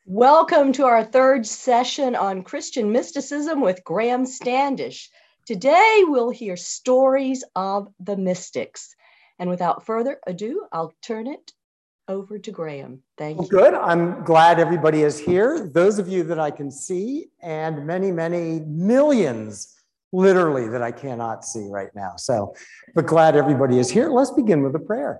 Welcome to our third session on Christian mysticism with Graham Standish. Today we'll hear stories of the mystics. And without further ado, I'll turn it over to Graham. Thank you. Good. I'm glad everybody is here. Those of you that I can see, and many, many millions, literally, that I cannot see right now. But glad everybody is here. Let's begin with a prayer.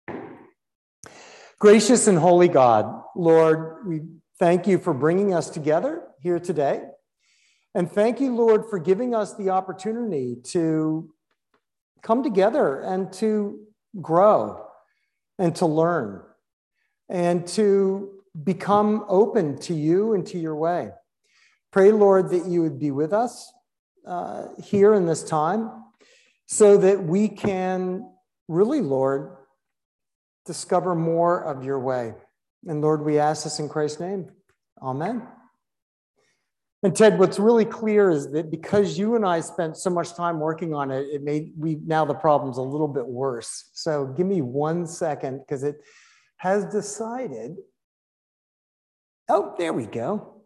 Gracious and holy God, Lord, we thank you for bringing us together here today. And thank you, Lord, for giving us the opportunity to come together and to grow and to learn and to become open to you and to your way. Pray, Lord, that you would be with us here in this time so that we can really, Lord, discover more of your way. And Lord, we ask this in Christ's name. Amen. And Ted, what's really clear is that because you and I spent so much time working on it, now the problem's a little bit worse. So give me 1 second because it has decided. Oh, there we go.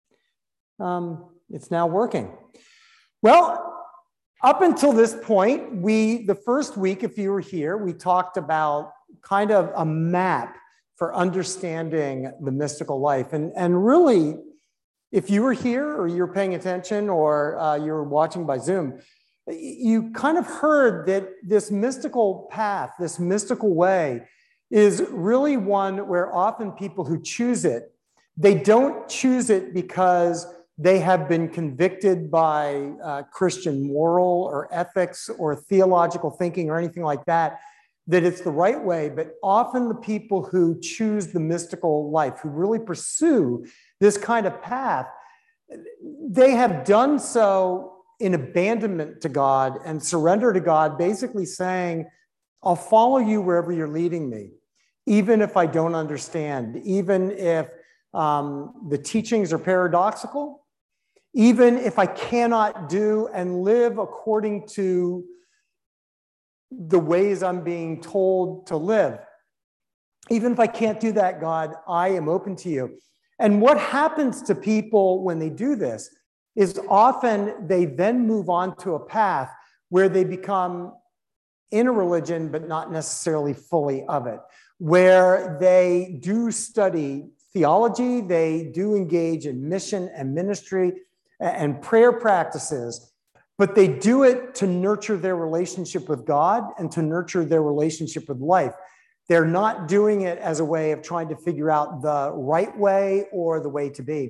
It's now working. Well, up until this point, the first week, if you were here, we talked about kind of a map for understanding the mystical life. And really, if you were here or you're paying attention or you're watching by Zoom, you kind of heard that this mystical path, this mystical way is really one where often people who choose it, they don't choose it because they have been convicted by Christian moral or ethics or theological thinking or anything like that it's the right way. But often the people who choose the mystical life, who really pursue this kind of path, they have done so in abandonment to God and surrender to God, basically saying, I'll follow you wherever you're leading me, even if I don't understand, even if the teachings are paradoxical, even if I cannot do and live according to the ways I'm being told to live. Even if I can't do that, God, I am open to you. And what happens to people when they do this is often they then move on to a path where they become in a religion, but not necessarily fully of it, where they do study theology, they do engage in mission and ministry and prayer practices, but they do it to nurture their relationship with God and to nurture their relationship with life. They're not doing it as a way of trying to figure out the right way or the way to be.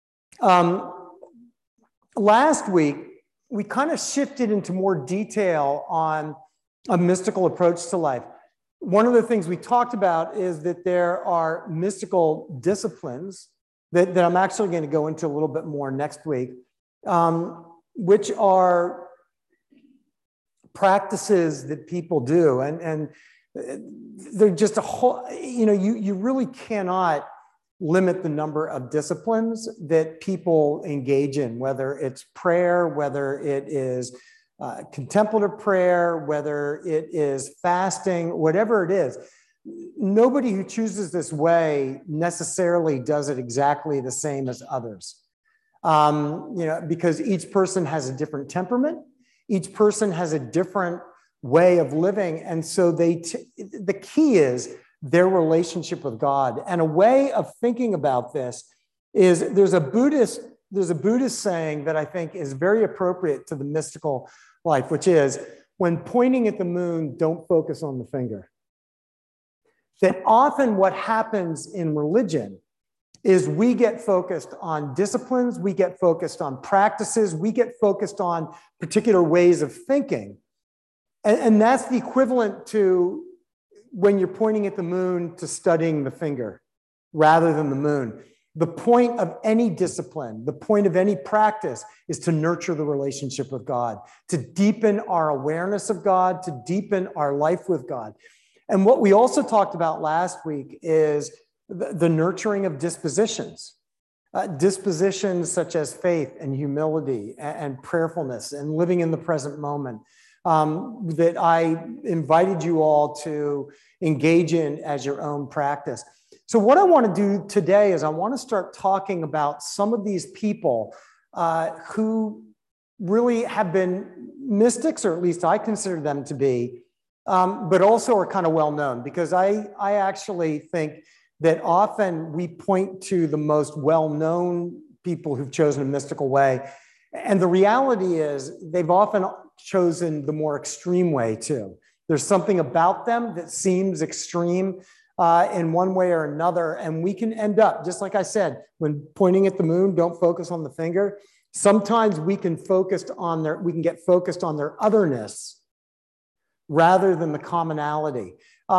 Last week, we kind of shifted into more detail on a mystical approach to life. One of the things we talked about is that there are mystical disciplines that I'm actually going to go into a little bit more next week, which are practices that people do. And they're just a whole, you really cannot limit the number of disciplines that people engage in, whether it's prayer, whether it is contemplative prayer, whether it is fasting, whatever it is. Nobody who chooses this way necessarily does it exactly the same as others. Because each person has a different temperament, each person has a different way of living. And so the key is their relationship with God. And a way of thinking about this is there's a Buddhist saying that I think is very appropriate to the mystical life, which is, when pointing at the moon, don't focus on the finger. That often what happens in religion is we get focused on disciplines, we get focused on practices, we get focused on particular ways of thinking. And that's the equivalent to when you're pointing at the moon to studying the finger rather than the moon. The point of any discipline, the point of any practice is to nurture the relationship with God, to deepen our awareness of God, to deepen our life with God. And what we also talked about last week is the nurturing of dispositions. Dispositions such as faith and humility and prayerfulness and living in the present moment that I invited you all to engage in as your own practice. So what I want to do today is I want to start talking about some of these people who really have been mystics, or at least I consider them to be, but also are kind of well known, because I actually think that often we point to the most well-known people who've chosen a mystical way. And the reality is they've often chosen the more extreme way too. There's something about them that seems extreme in one way or another. And we can end up, just like I said, when pointing at the moon, don't focus on the finger. Sometimes we can get focused on their otherness rather than the commonality.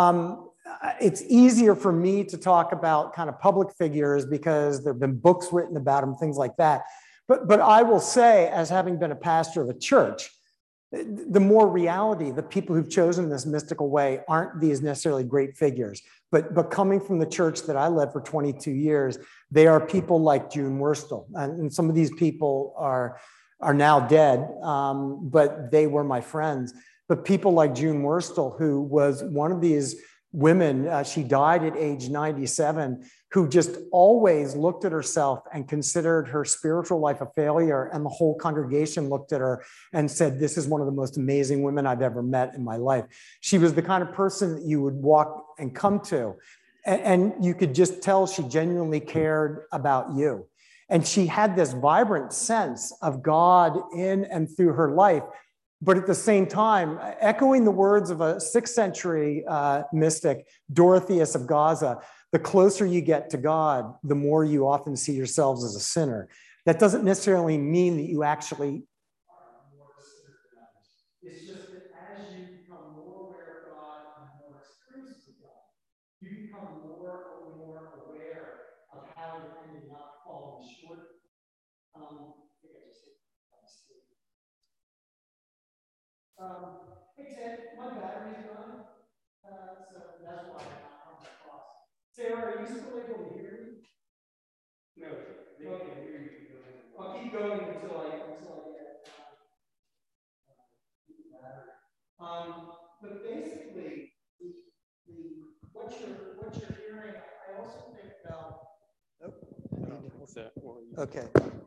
It's easier for me to talk about kind of public figures because there have been books written about them, things like that. But I will say, as having been a pastor of a church, the more reality, the people who've chosen this mystical way aren't these necessarily great figures. But coming from the church that I led for 22 years, they are people like June Wurtsel. And some of these people are now dead, but they were my friends. But people like June Wurtsel, who was one of these women, she died at age 97, who just always looked at herself and considered her spiritual life a failure. And the whole congregation looked at her and said, this is one of the most amazing women I've ever met in my life. She was the kind of person that you would walk and come to. And you could just tell she genuinely cared about you. And she had this vibrant sense of God in and through her life. But at the same time, echoing the words of a 6th century mystic, Dorotheus of Gaza, the closer you get to God, the more you often see yourselves as a sinner. That doesn't necessarily mean that you actually are more of a sinner than others. It's just that as you become more aware of God and more experienced with God, you become more and more aware of how you're ending up falling short. I think I just hit a mistake. Hey Ted, my battery's gone, so that's why I'm not coming across. Sarah, are you still able to hear me? No, they can hear you. I'll keep going until I get battery. But basically, what you're hearing, I also think about. Okay.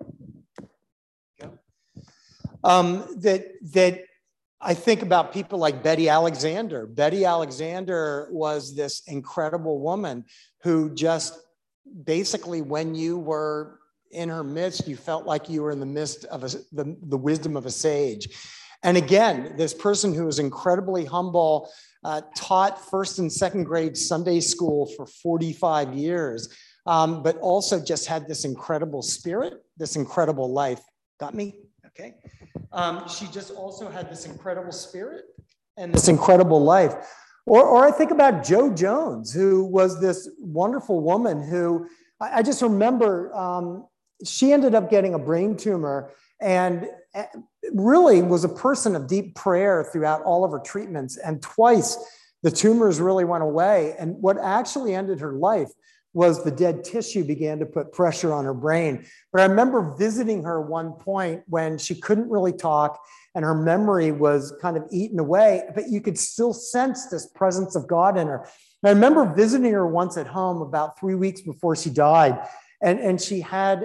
That I think about people like Betty Alexander. Betty Alexander was this incredible woman who just basically, when you were in her midst, you felt like you were in the midst of the wisdom of a sage. And again, this person who was incredibly humble, taught 1st and 2nd grade Sunday school for 45 years, but also just had this incredible spirit, this incredible life. Got me? Okay. She just also had this incredible spirit and this incredible life. Or I think about Jo Jones, who was this wonderful woman who I just remember she ended up getting a brain tumor and really was a person of deep prayer throughout all of her treatments. And twice the tumors really went away. And what actually ended her life was the dead tissue began to put pressure on her brain. But I remember visiting her one point when she couldn't really talk and her memory was kind of eaten away, but you could still sense this presence of God in her. And I remember visiting her once at home about 3 weeks before she died. And she had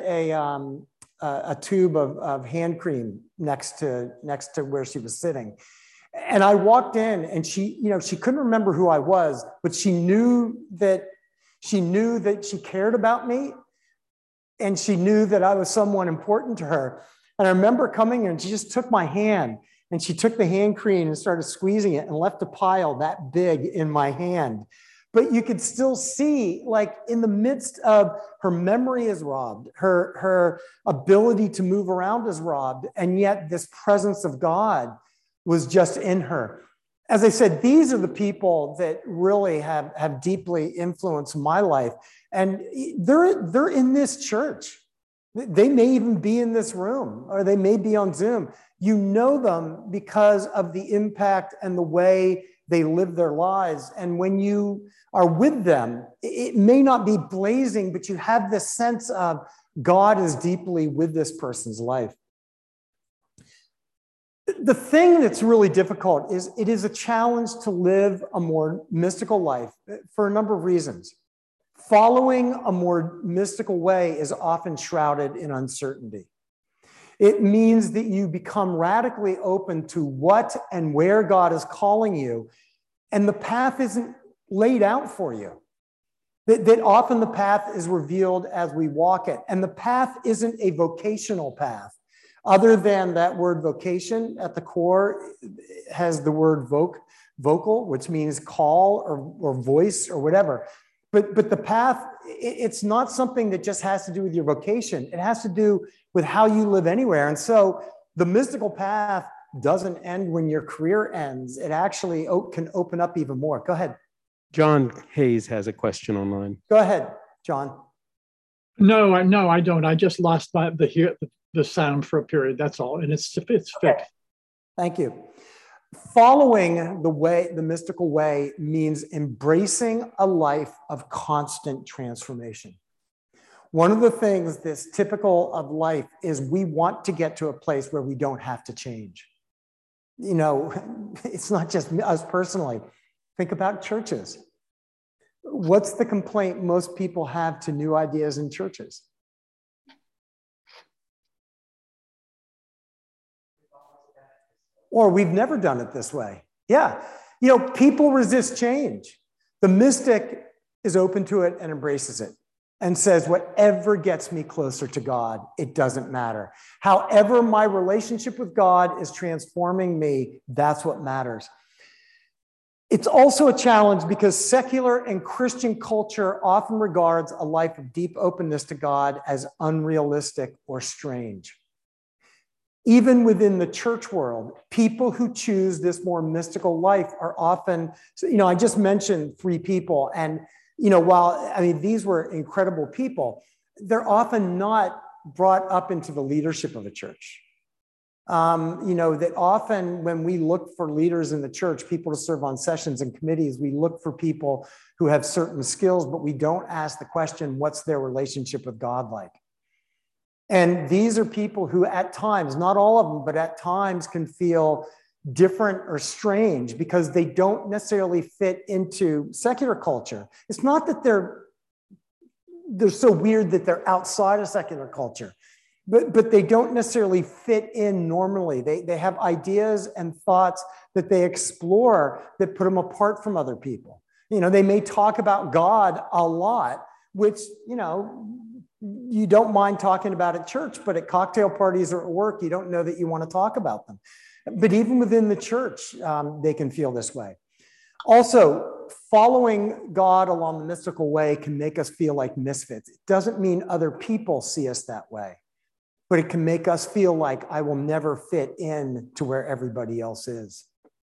a tube of hand cream next to where she was sitting. And I walked in and she couldn't remember who I was, but she knew that she cared about me, and she knew that I was someone important to her. And I remember coming in and she just took my hand and she took the hand cream and started squeezing it and left a pile that big in my hand. But you could still see, like, in the midst of her memory is robbed, her ability to move around is robbed, and yet this presence of God was just in her. As I said, these are the people that really have deeply influenced my life. And they're in this church. They may even be in this room, or they may be on Zoom. You know them because of the impact and the way they live their lives. And when you are with them, it may not be blazing, but you have this sense of God is deeply with this person's life. The thing that's really difficult is it is a challenge to live a more mystical life for a number of reasons. Following a more mystical way is often shrouded in uncertainty. It means that you become radically open to what and where God is calling you, and the path isn't laid out for you. That often the path is revealed as we walk it, and the path isn't a vocational path. Other than that word vocation at the core has the word vocal, which means call or voice or whatever. But the path, it's not something that just has to do with your vocation. It has to do with how you live anywhere. And so the mystical path doesn't end when your career ends. It actually can open up even more. Go ahead. John Hayes has a question online. Go ahead, John. No, I don't. I just lost the sound for a period. That's all, and it's fixed. Okay. Thank you. Following the mystical way means embracing a life of constant transformation. One of the things that's typical of life is we want to get to a place where we don't have to change. You know, it's not just us personally. Think about churches. What's the complaint most people have to new ideas in churches? Or we've never done it this way. Yeah. You know, people resist change. The mystic is open to it and embraces it and says, whatever gets me closer to God, it doesn't matter. However, my relationship with God is transforming me, that's what matters. It's also a challenge because secular and Christian culture often regards a life of deep openness to God as unrealistic or strange. Even within the church world, people who choose this more mystical life are often, you know, I just mentioned 3 people, and, you know, while, I mean, these were incredible people, they're often not brought up into the leadership of a church. You know, that often when we look for leaders in the church, people to serve on sessions and committees, we look for people who have certain skills, but we don't ask the question, what's their relationship with God like? And these are people who at times, not all of them, but at times can feel different or strange because they don't necessarily fit into secular culture. It's not that they're so weird that they're outside of secular culture, but they don't necessarily fit in normally. They have ideas and thoughts that they explore that put them apart from other people. You know, they may talk about God a lot, which, you know, you don't mind talking about at church, but at cocktail parties or at work, you don't know that you want to talk about them. But even within the church, they can feel this way. Also, following God along the mystical way can make us feel like misfits. It doesn't mean other people see us that way, but it can make us feel like I will never fit in to where everybody else is.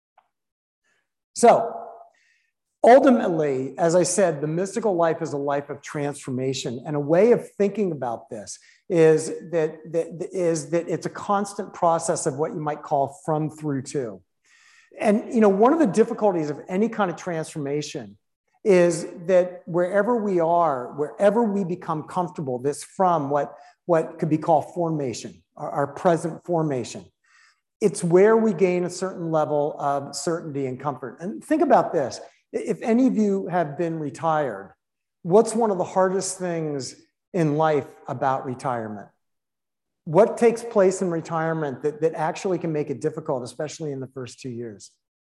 So, ultimately, as I said, the mystical life is a life of transformation, and a way of thinking about this is that it's a constant process of what you might call from, through, to. And, you know, one of the difficulties of any kind of transformation is that wherever we are, wherever we become comfortable, this from what could be called formation, our present formation, it's where we gain a certain level of certainty and comfort. And think about this. If any of you have been retired, what's one of the hardest things in life about retirement? What takes place in retirement that actually can make it difficult, especially in the first 2 years?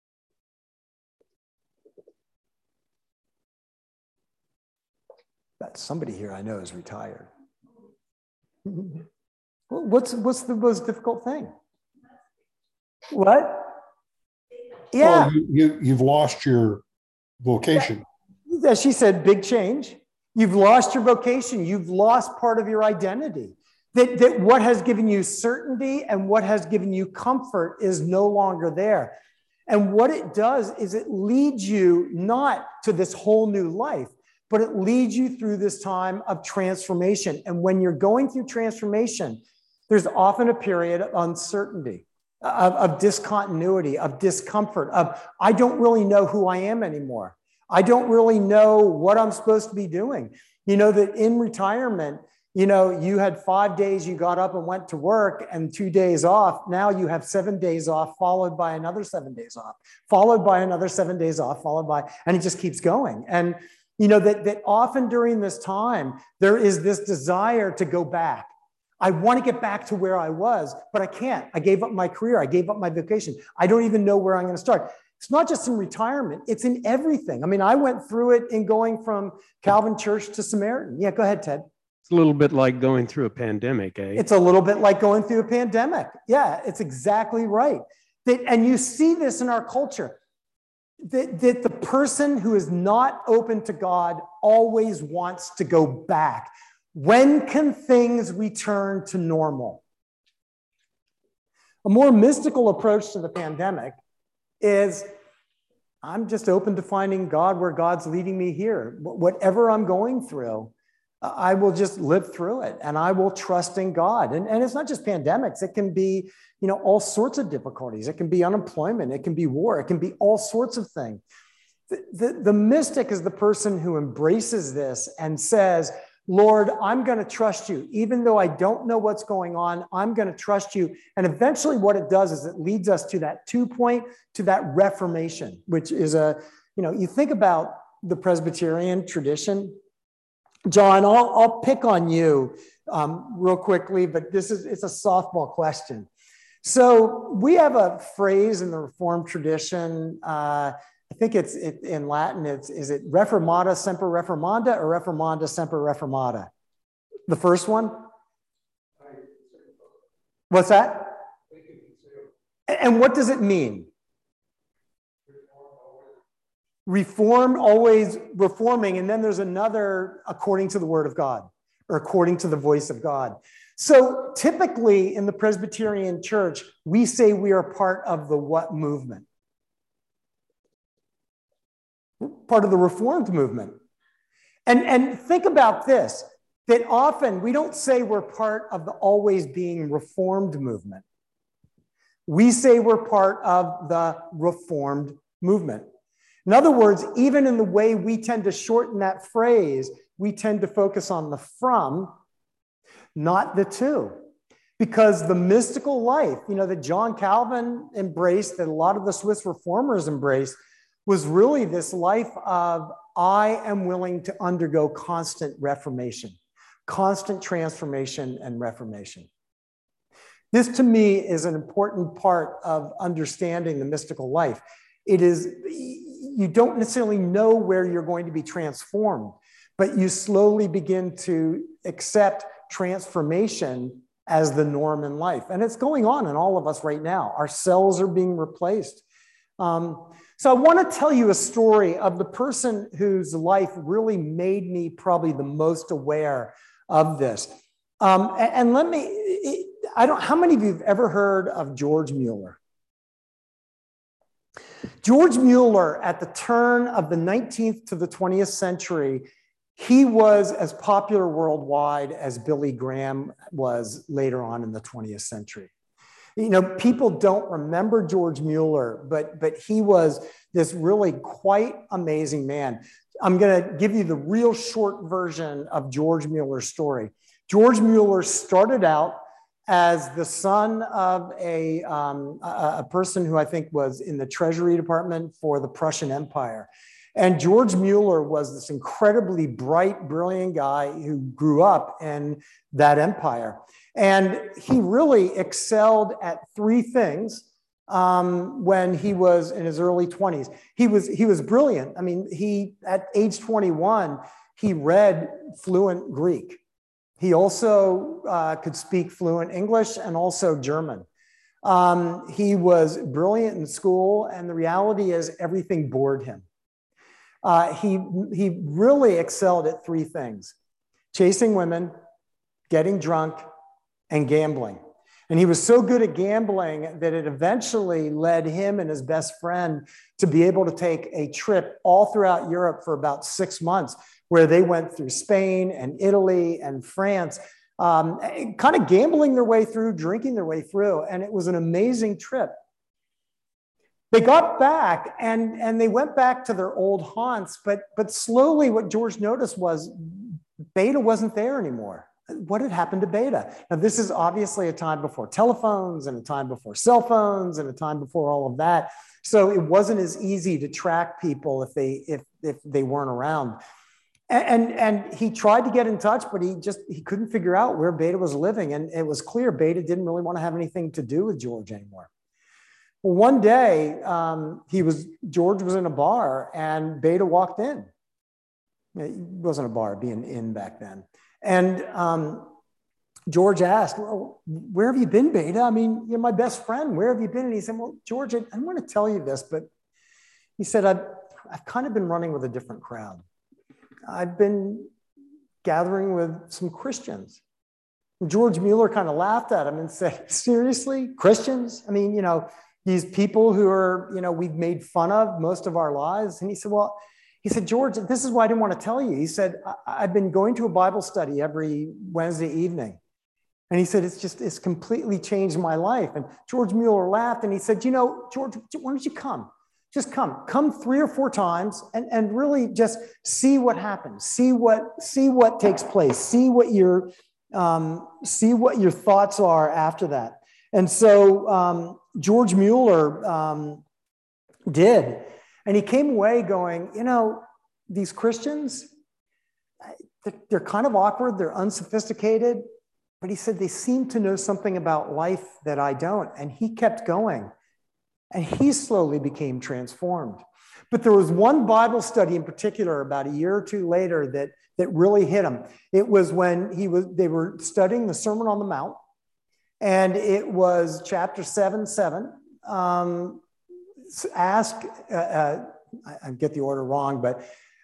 That's somebody here I know is retired. What's the most difficult thing? What? Yeah. Well, you've lost your vocation. As she said, big change. You've lost your vocation. You've lost part of your identity. That what has given you certainty and what has given you comfort is no longer there. And what it does is it leads you not to this whole new life, but it leads you through this time of transformation. And when you're going through transformation, there's often a period of uncertainty, of discontinuity, of discomfort, of I don't really know who I am anymore. I don't really know what I'm supposed to be doing. You know that in retirement, you know, you had 5 days you got up and went to work and 2 days off. Now you have 7 days off, followed by another 7 days off, followed by another 7 days off, followed by, and it just keeps going. And that often during this time, there is this desire to go back. I want to get back to where I was, but I can't. I gave up my career. I gave up my vocation. I don't even know where I'm going to start. It's not just in retirement. It's in everything. I mean, I went through it in going from Calvin Church to Samaritan. Yeah, go ahead, Ted. It's a little bit like going through a pandemic, eh? It's a little bit like going through a pandemic. Yeah, it's exactly right. And you see this in our culture, that the person who is not open to God always wants to go back. When can things return to normal? A more mystical approach to the pandemic is, I'm just open to finding God where God's leading me here. Whatever I'm going through, I will just live through it, and I will trust in God. And it's not just pandemics. It can be, all sorts of difficulties. It can be unemployment. It can be war. It can be all sorts of things. The mystic is the person who embraces this and says, Lord, I'm going to trust you. Even though I don't know what's going on, I'm going to trust you. And eventually what it does is it leads us to that 2-point, to that reformation, which is you think about the Presbyterian tradition. John, I'll pick on you real quickly, but it's a softball question. So we have a phrase in the Reformed tradition. I think it's in Latin. Is it reformata semper reformanda or reformanda semper reformata? The first one? What's that? And what does it mean? Reform, always reforming. And then there's another, according to the word of God, or according to the voice of God. So typically in the Presbyterian Church, we say we are part of the what movement? Part of the Reformed movement. And think about this, that often we don't say we're part of the always being Reformed movement. We say we're part of the Reformed movement. In other words, even in the way we tend to shorten that phrase, we tend to focus on the from, not the to. Because the mystical life, that John Calvin embraced, that a lot of the Swiss reformers embraced, was really this life of, I am willing to undergo constant reformation, constant transformation and reformation. This to me is an important part of understanding the mystical life. It is, you don't necessarily know where you're going to be transformed, but you slowly begin to accept transformation as the norm in life. And it's going on in all of us right now. Our cells are being replaced. So I want to tell you a story of the person whose life really made me probably the most aware of this. And let me, how many of you have ever heard of George Mueller? George Mueller, at the turn of the 19th to the 20th century, he was as popular worldwide as Billy Graham was later on in the 20th century. People don't remember George Mueller, but he was this really quite amazing man. I'm going to give you the real short version of George Mueller's story. George Mueller started out as the son of a person who I think was in the Treasury Department for the Prussian Empire. And George Mueller was this incredibly bright, brilliant guy who grew up in that empire. And he really excelled at three things when he was in his early 20s. He was brilliant. I mean, at age 21, he read fluent Greek. He also could speak fluent English and also German. He was brilliant in school, and the reality is everything bored him. He really excelled at three things: chasing women, getting drunk, and gambling. And he was so good at gambling that it eventually led him and his best friend to be able to take a trip all throughout Europe for about 6 months, where they went through Spain and Italy and France, kind of gambling their way through, drinking their way through. And it was an amazing trip. They got back and they went back to their old haunts, but slowly what George noticed was Beta wasn't there anymore. What had happened to Beta? Now, this is obviously a time before telephones and a time before cell phones and a time before all of that. So it wasn't as easy to track people if they weren't around. And he tried to get in touch, but he couldn't figure out where Beta was living. And it was clear Beta didn't really want to have anything to do with George anymore. Well, one day George was in a bar and Beta walked in. It wasn't a bar, it'd be an inn back then. And George asked, well, where have you been, Beta? I mean, you're my best friend. Where have you been? And he said, well, George, I want to tell you this, but he said, I've kind of been running with a different crowd. I've been gathering with some Christians. And George Mueller kind of laughed at him and said, seriously, Christians? I mean, these people who are, we've made fun of most of our lives. And he said, George, this is why I didn't want to tell you. He said, I've been going to a Bible study every Wednesday evening. And he said, it's completely changed my life. And George Mueller laughed and he said, George, why don't you come? Just come 3 or 4 times and really just see what happens. See what takes place. See what your thoughts are after that. And so George Mueller did. And he came away going, these Christians, they're kind of awkward. They're unsophisticated. But he said, they seem to know something about life that I don't. And he kept going. And he slowly became transformed. But there was one Bible study in particular about a year or 2 later that really hit him. It was when they were studying the Sermon on the Mount. And it was chapter 7:7. I get the order wrong, but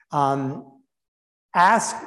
ask,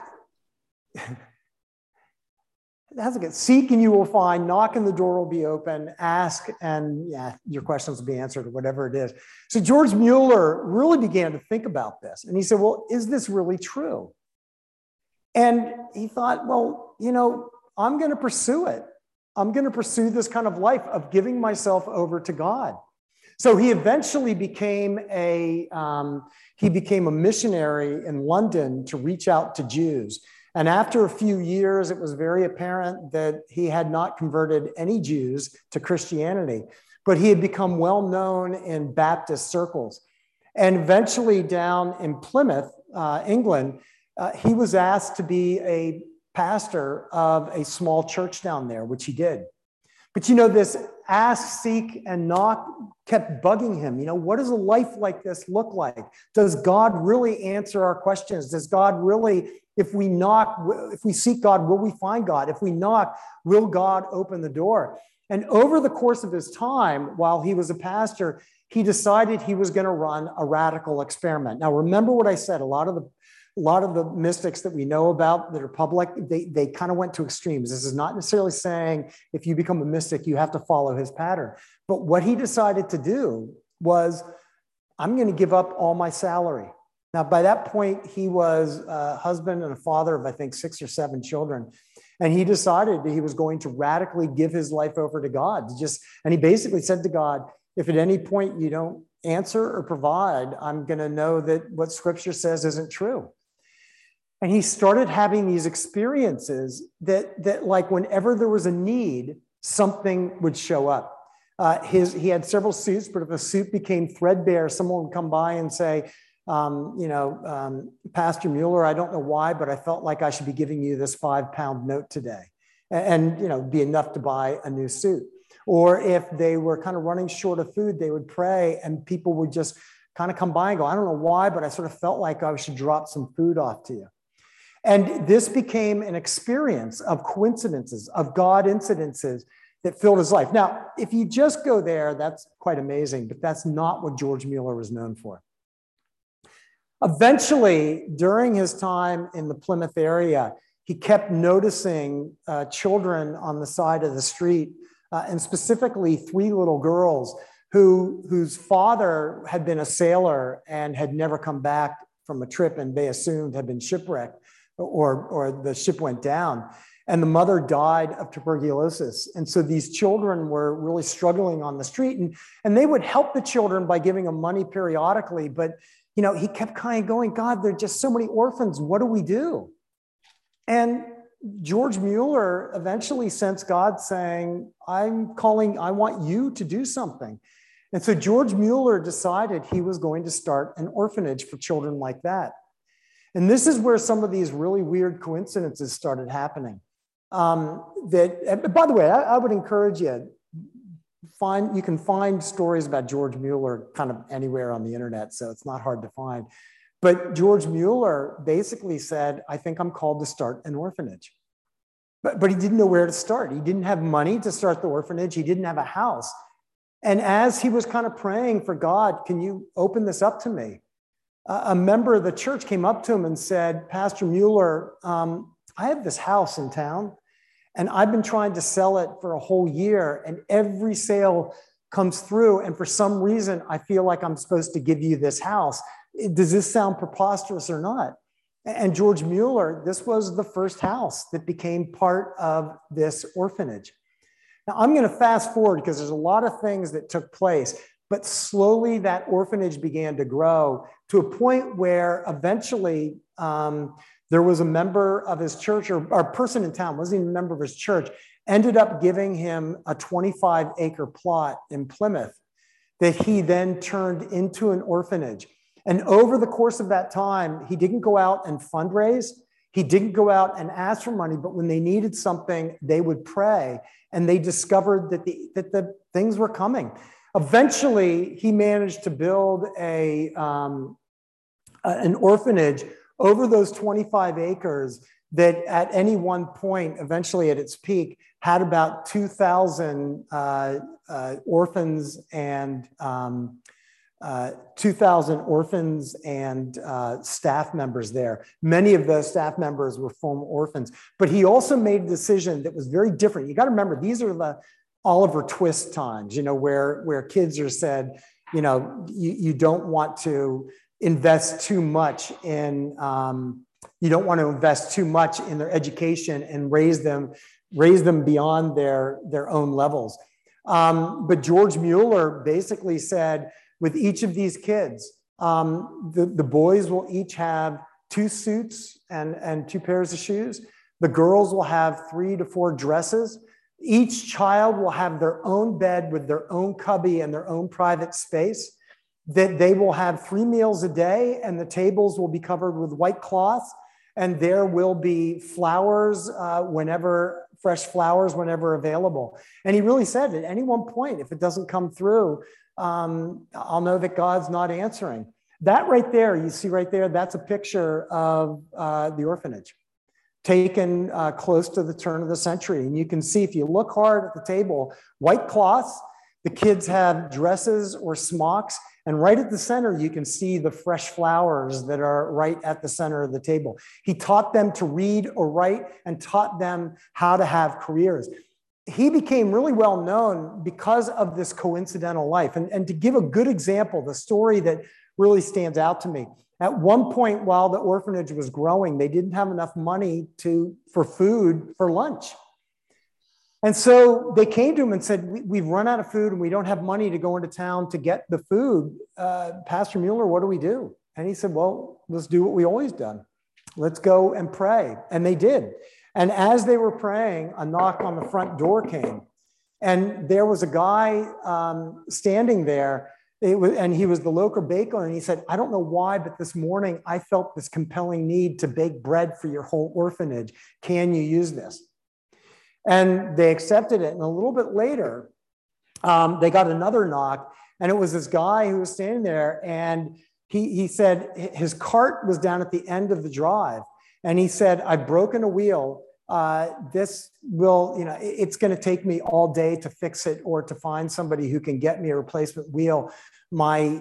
seek and you will find, knock and the door will be open, ask and your questions will be answered, or whatever it is. So George Mueller really began to think about this. And he said, well, is this really true? And he thought, well, I'm going to pursue it. I'm going to pursue this kind of life of giving myself over to God. So he eventually became a missionary in London to reach out to Jews. And after a few years, it was very apparent that he had not converted any Jews to Christianity, but he had become well known in Baptist circles. And eventually down in Plymouth, England, he was asked to be a pastor of a small church down there, which he did. But this ask, seek, and knock kept bugging him. What does a life like this look like? Does God really answer our questions? Does God really, if we knock, if we seek God, will we find God? If we knock, will God open the door? And over the course of his time, while he was a pastor, he decided he was going to run a radical experiment. Now, remember what I said, a lot of the mystics that we know about that are public, they kind of went to extremes. This is not necessarily saying if you become a mystic, you have to follow his pattern. But what he decided to do was, I'm going to give up all my salary. Now, by that point, he was a husband and a father of, I think, 6 or 7 children. And he decided that he was going to radically give his life over to God. And he basically said to God, if at any point you don't answer or provide, I'm going to know that what Scripture says isn't true. And he started having these experiences that like whenever there was a need, something would show up. He had several suits, but if a suit became threadbare, someone would come by and say, Pastor Mueller, I don't know why, but I felt like I should be giving you this £5 note today and be enough to buy a new suit. Or if they were kind of running short of food, they would pray and people would just kind of come by and go, I don't know why, but I sort of felt like I should drop some food off to you. And this became an experience of coincidences, of God incidences that filled his life. Now, if you just go there, that's quite amazing, but that's not what George Mueller was known for. Eventually, during his time in the Plymouth area, he kept noticing children on the side of the street, and specifically 3 little girls whose father had been a sailor and had never come back from a trip, and they assumed had been shipwrecked or the ship went down. And the mother died of tuberculosis. And so these children were really struggling on the street, and they would help the children by giving them money periodically. But he kept kind of going, God, there are just so many orphans. What do we do? And George Mueller eventually sensed God saying, I want you to do something. And so George Mueller decided he was going to start an orphanage for children like that. And this is where some of these really weird coincidences started happening. By the way, I would encourage you, you can find stories about George Mueller kind of anywhere on the internet, so it's not hard to find. But George Mueller basically said, I think I'm called to start an orphanage. But he didn't know where to start. He didn't have money to start the orphanage. He didn't have a house. And as he was kind of praying for God, can you open this up to me? A member of the church came up to him and said, Pastor Mueller, I have this house in town, and I've been trying to sell it for a whole year, and every sale comes through, and for some reason, I feel like I'm supposed to give you this house. Does this sound preposterous or not? And George Mueller, this was the first house that became part of this orphanage. Now, I'm going to fast forward because there's a lot of things that took place, but slowly that orphanage began to grow to a point where eventually there was a member of his church, or a person in town, wasn't even a member of his church, ended up giving him a 25-acre plot in Plymouth that he then turned into an orphanage. And over the course of that time, he didn't go out and fundraise. He didn't go out and ask for money, but when they needed something, they would pray. And they discovered that the things were coming. Eventually, he managed to build an orphanage over those 25 acres that at any one point, eventually at its peak, had about 2,000 orphans and 2,000 orphans and staff members there. Many of those staff members were former orphans. But he also made a decision that was very different. You got to remember, these are the Oliver Twist times, where kids are said, you don't want to invest too much in their education and raise them beyond their own levels. But George Mueller basically said, with each of these kids, the boys will each have 2 suits and 2 pairs of shoes. The girls will have 3 to 4 dresses. Each child will have their own bed with their own cubby and their own private space. That they will have 3 meals a day, and the tables will be covered with white cloths, and there will be flowers fresh flowers whenever available. And he really said, at any one point, if it doesn't come through, I'll know that God's not answering. That right there, you see right there, that's a picture of the orphanage taken close to the turn of the century. And you can see, if you look hard at the table, white cloths, the kids have dresses or smocks, and right at the center, you can see the fresh flowers that are right at the center of the table. He taught them to read or write and taught them how to have careers. He became really well known because of this coincidental life. And to give a good example, the story that really stands out to me, at one point while the orphanage was growing, they didn't have enough money for food for lunch. And so they came to him and said, we've run out of food and we don't have money to go into town to get the food. Pastor Mueller, what do we do? And he said, well, let's do what we always done. Let's go and pray. And they did. And as they were praying, a knock on the front door came. And there was a guy standing there, and he was the local baker. And he said, I don't know why, but this morning I felt this compelling need to bake bread for your whole orphanage. Can you use this? And they accepted it. And a little bit later, they got another knock. And it was this guy who was standing there. And he said his cart was down at the end of the drive. And he said, I've broken a wheel. This will, it's going to take me all day to fix it or to find somebody who can get me a replacement wheel. My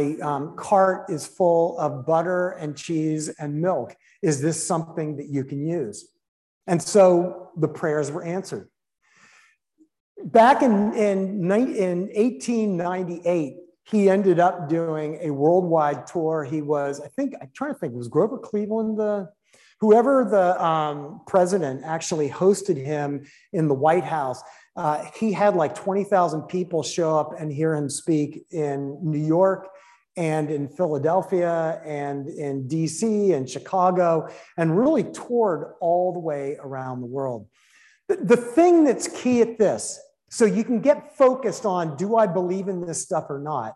cart is full of butter and cheese and milk. Is this something that you can use? And so the prayers were answered. Back in 1898, he ended up doing a worldwide tour. He was, I'm trying to think, was Grover Cleveland whoever the president actually hosted him in the White House? He had like 20,000 people show up and hear him speak in New York and in Philadelphia and in DC and Chicago, and really toured all the way around the world. The thing that's key at this, so you can get focused on, do I believe in this stuff or not?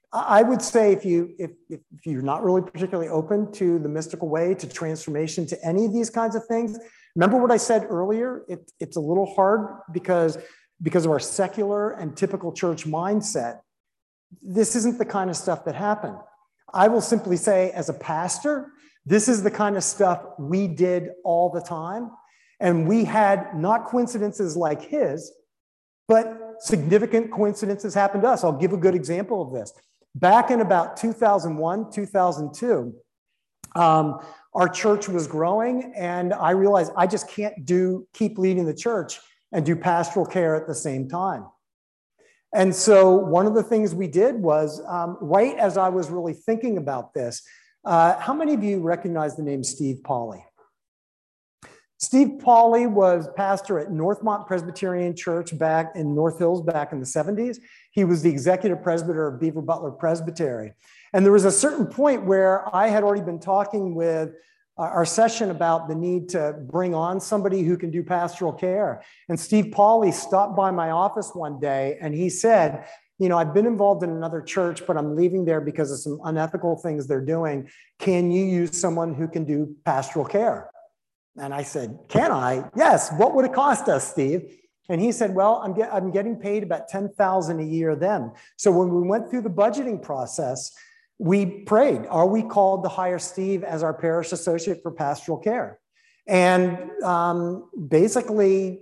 I would say if you're not really particularly open to the mystical way, to transformation, to any of these kinds of things, remember what I said earlier? It's a little hard because of our secular and typical church mindset. This isn't the kind of stuff that happened. I will simply say, as a pastor, this is the kind of stuff we did all the time. And we had not coincidences like his, but significant coincidences happened to us. I'll give a good example of this. Back in about 2001, 2002, our church was growing, and I realized I just can't keep leading the church and do pastoral care at the same time. And so one of the things we did was, right as I was really thinking about this, how many of you recognize the name Steve Pauley? Steve Pauley was pastor at Northmont Presbyterian Church back in North Hills back in the 70s. He was the executive presbyter of Beaver Butler Presbytery. And there was a certain point where I had already been talking with our session about the need to bring on somebody who can do pastoral care. And Steve Pauley stopped by my office one day and he said, you know, I've been involved in another church, but I'm leaving there because of some unethical things they're doing. Can you use someone who can do pastoral care? And I said, can I? Yes. What would it cost us, Steve? And he said, well, I'm getting paid about $10,000 a year then. So when we went through the budgeting process, we prayed, are we called to hire Steve as our parish associate for pastoral care? And basically,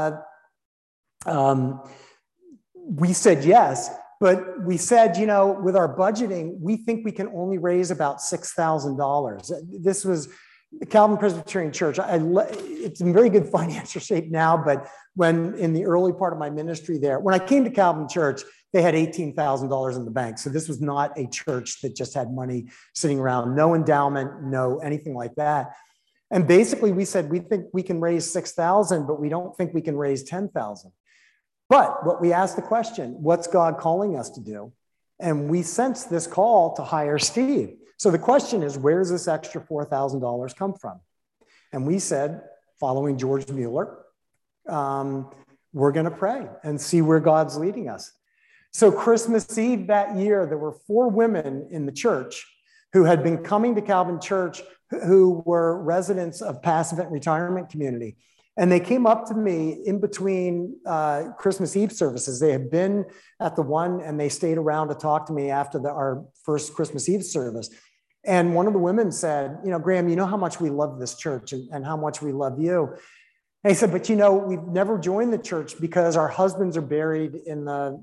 we said yes, but we said, you know, with our budgeting, we think we can only raise about $6,000. This was Calvin Presbyterian Church. It's in very good financial shape now, but when in the early part of my ministry there, when I came to Calvin Church, they had $18,000 in the bank. So this was not a church that just had money sitting around, no endowment, no anything like that. And basically we said, we think we can raise 6,000, but we don't think we can raise 10,000. But what we asked the question, what's God calling us to do? And we sensed this call to hire Steve. So the question is, where does this extra $4,000 come from? And we said, following George Mueller, we're going to pray and see where God's leading us. So Christmas Eve that year, there were 4 women in the church who had been coming to Calvin Church who were residents of Pass Event Retirement Community. And they came up to me in between Christmas Eve services. They had been at the one and they stayed around to talk to me after our first Christmas Eve service. And one of the women said, you know, Graham, you know how much we love this church and how much we love you. And he said, but you know, we've never joined the church because our husbands are buried in the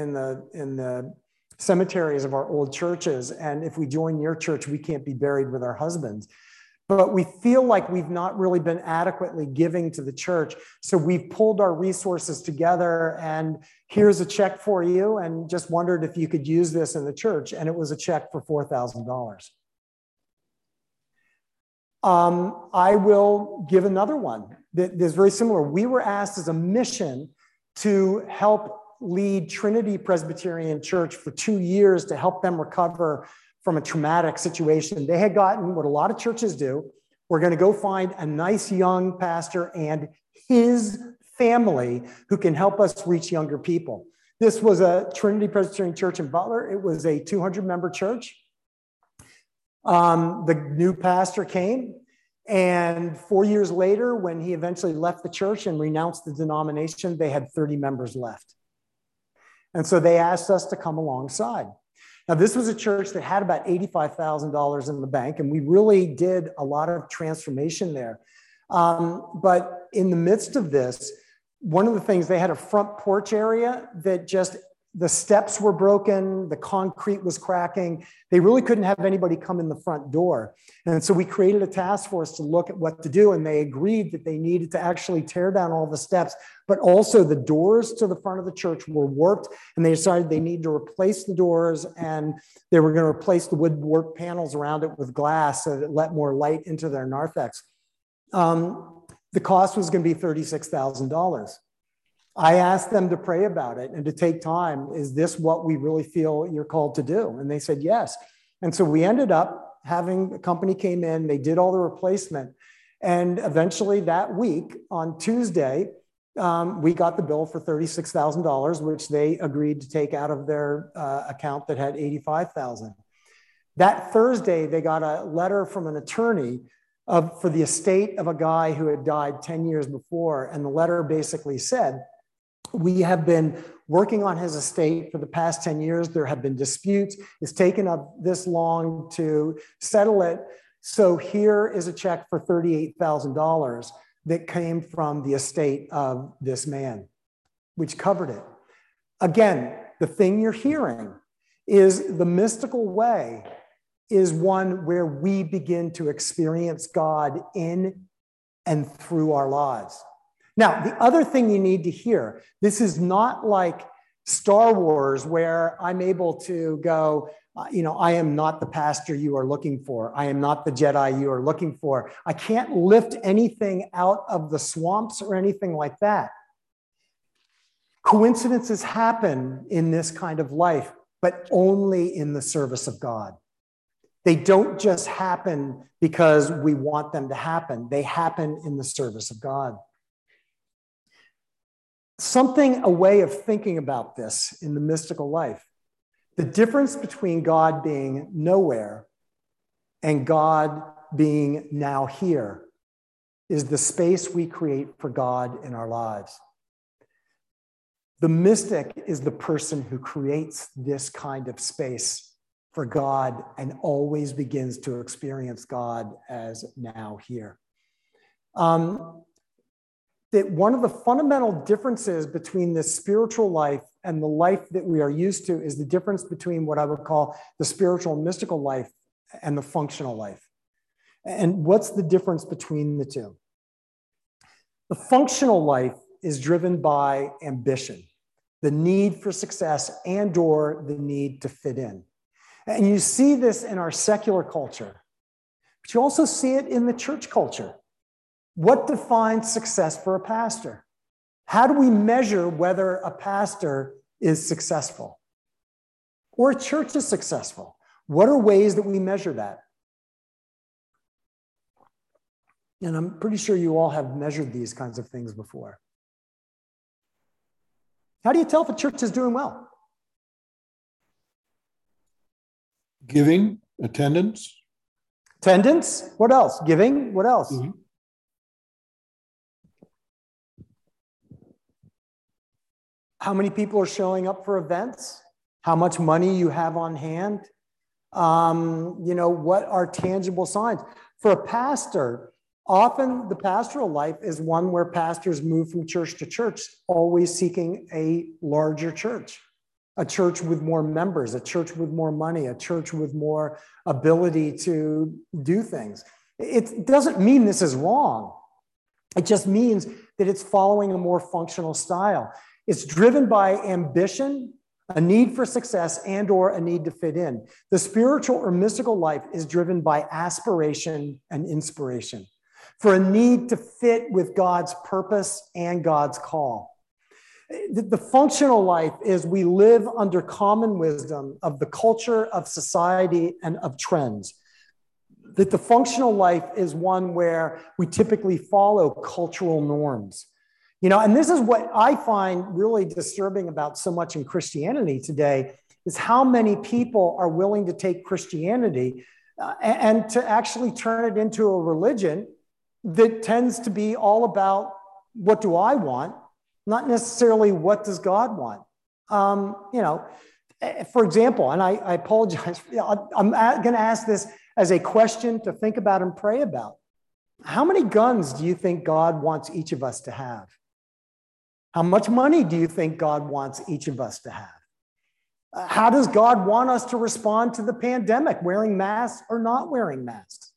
cemeteries of our old churches. And if we join your church, we can't be buried with our husbands. But we feel like we've not really been adequately giving to the church. So we've pulled our resources together and here's a check for you, and just wondered if you could use this in the church. And it was a check for $4,000. I will give another one that is very similar. We were asked as a mission to help lead Trinity Presbyterian Church for 2 years to help them recover from a traumatic situation. They had gotten what a lot of churches do. We're going to go find a nice young pastor and his family who can help us reach younger people. This was a Trinity Presbyterian Church in Butler. It was a 200-member church. The new pastor came, and 4 years later, when he eventually left the church and renounced the denomination, they had 30 members left. And so they asked us to come alongside. Now, this was a church that had about $85,000 in the bank, and we really did a lot of transformation there. But in the midst of this, one of the things, they had a front porch area that just, the steps were broken, the concrete was cracking. They really couldn't have anybody come in the front door. And so we created a task force to look at what to do. And they agreed that they needed to actually tear down all the steps, but also the doors to the front of the church were warped. And they decided they needed to replace the doors, and they were going to replace the woodwork panels around it with glass so that it let more light into their narthex. The cost was going to be $36,000. I asked them to pray about it and to take time. Is this what we really feel you're called to do? And they said, yes. And so we ended up having, a company came in, they did all the replacement. And eventually that week on Tuesday, we got the bill for $36,000, which they agreed to take out of their account that had $85,000. That Thursday, they got a letter from an attorney for the estate of a guy who had died 10 years before. And the letter basically said, we have been working on his estate for the past 10 years. There have been disputes. It's taken up this long to settle it. So here is a check for $38,000 that came from the estate of this man, which covered it. Again, the thing you're hearing is the mystical way is one where we begin to experience God in and through our lives. Now, the other thing you need to hear, this is not like Star Wars where I'm able to go, I am not the pastor you are looking for. I am not the Jedi you are looking for. I can't lift anything out of the swamps or anything like that. Coincidences happen in this kind of life, but only in the service of God. They don't just happen because we want them to happen. They happen in the service of God. A way of thinking about this in the mystical life. The difference between God being nowhere and God being now here is the space we create for God in our lives. The mystic is the person who creates this kind of space for God and always begins to experience God as now here. That one of the fundamental differences between the spiritual life and the life that we are used to is the difference between what I would call the spiritual and mystical life and the functional life. And what's the difference between the two? The functional life is driven by ambition, the need for success and/or the need to fit in. And you see this in our secular culture, but you also see it in the church culture. What defines success for a pastor? How do we measure whether a pastor is successful or a church is successful? What are ways that we measure that? And I'm pretty sure you all have measured these kinds of things before. How do you tell if a church is doing well? Giving, attendance. Attendance, what else? Giving, what else? Mm-hmm. How many people are showing up for events? How much money you have on hand? What are tangible signs? For a pastor, often the pastoral life is one where pastors move from church to church, always seeking a larger church, a church with more members, a church with more money, a church with more ability to do things. It doesn't mean this is wrong. It just means that it's following a more functional style. It's driven by ambition, a need for success, and/or a need to fit in. The spiritual or mystical life is driven by aspiration and inspiration, for a need to fit with God's purpose and God's call. The functional life is we live under common wisdom of the culture, of society, and of trends. That the functional life is one where we typically follow cultural norms. And this is what I find really disturbing about so much in Christianity today, is how many people are willing to take Christianity and to actually turn it into a religion that tends to be all about what do I want, not necessarily what does God want. For example, and I apologize, I'm going to ask this as a question to think about and pray about. How many guns do you think God wants each of us to have? How much money do you think God wants each of us to have? How does God want us to respond to the pandemic, wearing masks or not wearing masks?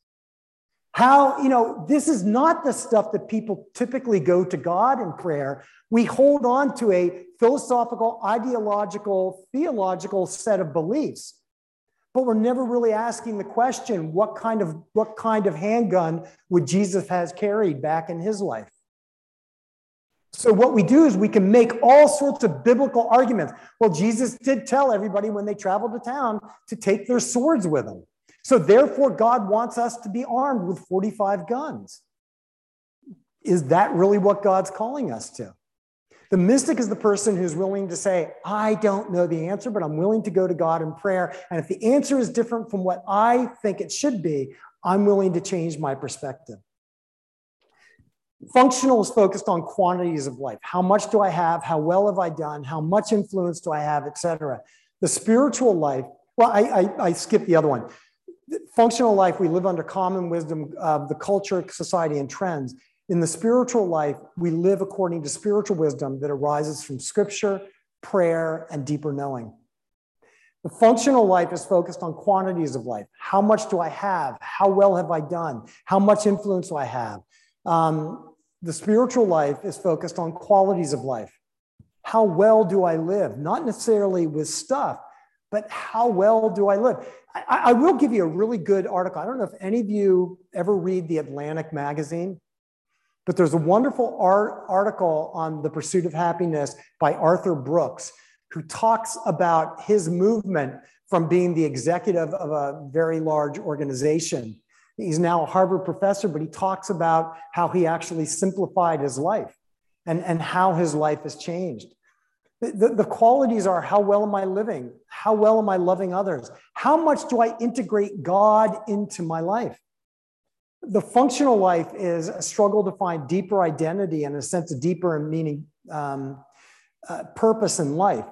This is not the stuff that people typically go to God in prayer. We hold on to a philosophical, ideological, theological set of beliefs, but we're never really asking the question, what kind of handgun would Jesus has carried back in his life? So what we do is we can make all sorts of biblical arguments. Well, Jesus did tell everybody when they traveled to town to take their swords with them. So therefore, God wants us to be armed with 45 guns. Is that really what God's calling us to? The mystic is the person who's willing to say, I don't know the answer, but I'm willing to go to God in prayer. And if the answer is different from what I think it should be, I'm willing to change my perspective. Functional is focused on quantities of life. How much do I have? How well have I done? How much influence do I have, et cetera? The spiritual life, well, I skipped the other one. Functional life, we live under common wisdom of the culture, society, and trends. In the spiritual life, we live according to spiritual wisdom that arises from scripture, prayer, and deeper knowing. The functional life is focused on quantities of life. How much do I have? How well have I done? How much influence do I have? The spiritual life is focused on qualities of life. How well do I live? Not necessarily with stuff, but how well do I live? I will give you a really good article. I don't know if any of you ever read the Atlantic magazine, but there's a wonderful article on the pursuit of happiness by Arthur Brooks, who talks about his movement from being the executive of a very large organization. He's now a Harvard professor, but he talks about how he actually simplified his life and how his life has changed. The qualities are, how well am I living? How well am I loving others? How much do I integrate God into my life? The functional life is a struggle to find deeper identity and a sense of deeper and meaning, purpose in life.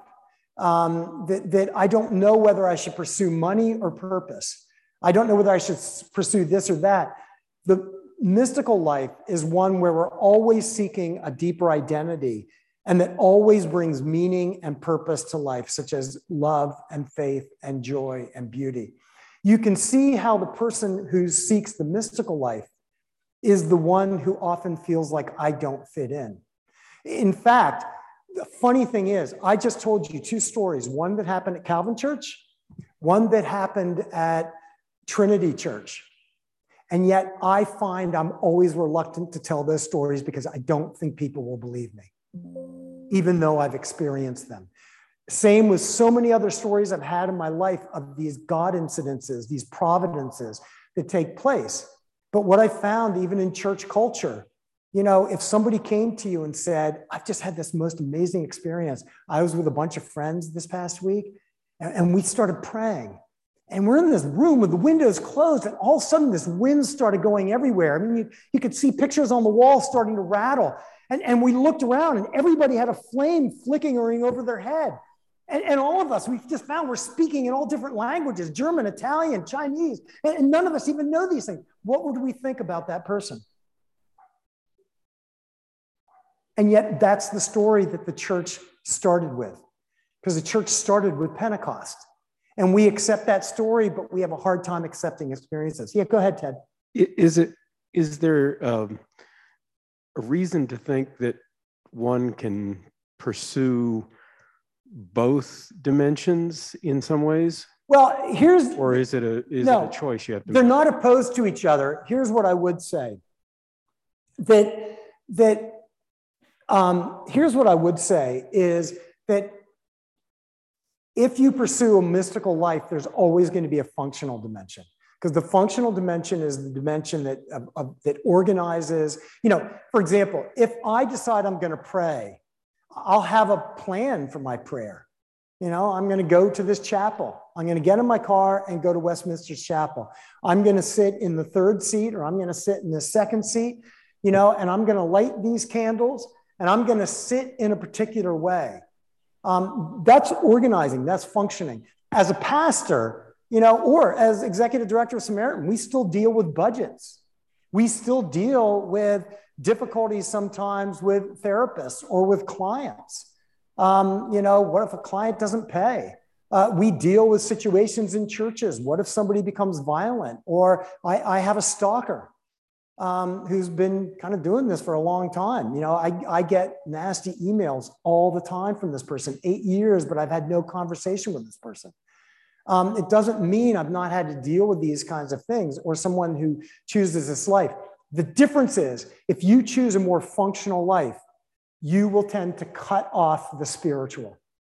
That I don't know whether I should pursue money or purpose. I don't know whether I should pursue this or that. The mystical life is one where we're always seeking a deeper identity and that always brings meaning and purpose to life, such as love and faith and joy and beauty. You can see how the person who seeks the mystical life is the one who often feels like I don't fit in. In fact, the funny thing is, I just told you two stories, one that happened at Calvin Church, one that happened at Trinity Church. And yet I find I'm always reluctant to tell those stories because I don't think people will believe me, even though I've experienced them. Same with so many other stories I've had in my life of these God incidences, these providences that take place. But what I found even in church culture, you know, if somebody came to you and said, I've just had this most amazing experience. I was with a bunch of friends this past week and we started praying. And we're in this room with the windows closed, and all of a sudden this wind started going everywhere. I mean, you could see pictures on the wall starting to rattle. And we looked around, and everybody had a flame flickering over their head. And all of us, we've just found we're speaking in all different languages, German, Italian, Chinese, and none of us even know these things. What would we think about that person? And yet that's the story that the church started with, because the church started with Pentecost. And we accept that story, but we have a hard time accepting experiences. Yeah, go ahead, Ted. Is there a reason to think that one can pursue both dimensions in some ways? Well, or is it a choice you have to make? They're not opposed to each other. Here's what I would say. Here's what I would say is that if you pursue a mystical life, there's always going to be a functional dimension, because the functional dimension is the dimension that organizes. You know, for example, if I decide I'm going to pray, I'll have a plan for my prayer. You know, I'm going to go to this chapel. I'm going to get in my car and go to Westminster Chapel. I'm going to sit in the third seat, or I'm going to sit in the second seat, you know, and I'm going to light these candles and I'm going to sit in a particular way. That's organizing, that's functioning. As a pastor, you know, or as executive director of Samaritan, we still deal with budgets. We still deal with difficulties sometimes with therapists or with clients. You know, what if a client doesn't pay? We deal with situations in churches. What if somebody becomes violent? Or I have a stalker who's been kind of doing this for a long time. You know, I get nasty emails all the time from this person, 8 years, but I've had no conversation with this person. It doesn't mean I've not had to deal with these kinds of things, or someone who chooses this life. The difference is, if you choose a more functional life, you will tend to cut off the spiritual.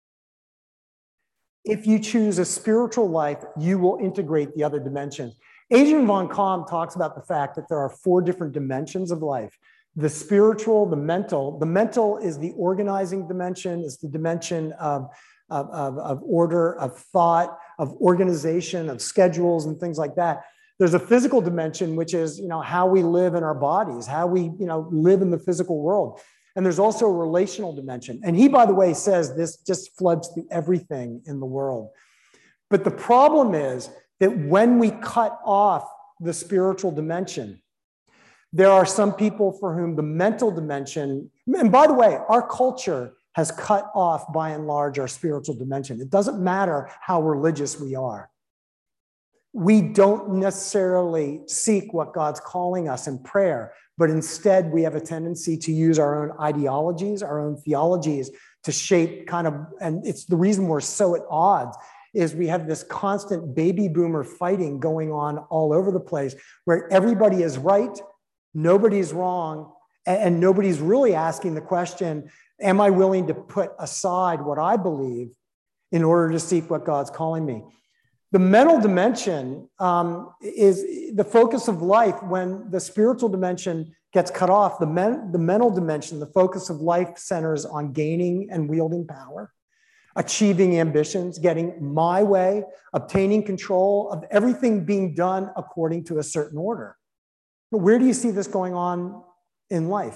If you choose a spiritual life, you will integrate the other dimensions. Adrian von Kamm talks about the fact that there are 4 different dimensions of life. the spiritual, the mental. The mental is the organizing dimension, is the dimension of order, of thought, of organization, of schedules and things like that. There's a physical dimension, which is, how we live in our bodies, how we, live in the physical world. And there's also a relational dimension. And he, by the way, says this just floods through everything in the world. But the problem is that when we cut off the spiritual dimension, there are some people for whom the mental dimension, and by the way, our culture has cut off, by and large, our spiritual dimension. It doesn't matter how religious we are. We don't necessarily seek what God's calling us in prayer, but instead we have a tendency to use our own ideologies, our own theologies to shape and it's the reason we're so at odds, is we have this constant baby boomer fighting going on all over the place where everybody is right, nobody's wrong, and nobody's really asking the question, am I willing to put aside what I believe in order to seek what God's calling me? The mental dimension is the focus of life. When the spiritual dimension gets cut off, the mental dimension, the focus of life centers on gaining and wielding power, achieving ambitions, getting my way, obtaining control of everything being done according to a certain order. But where do you see this going on in life?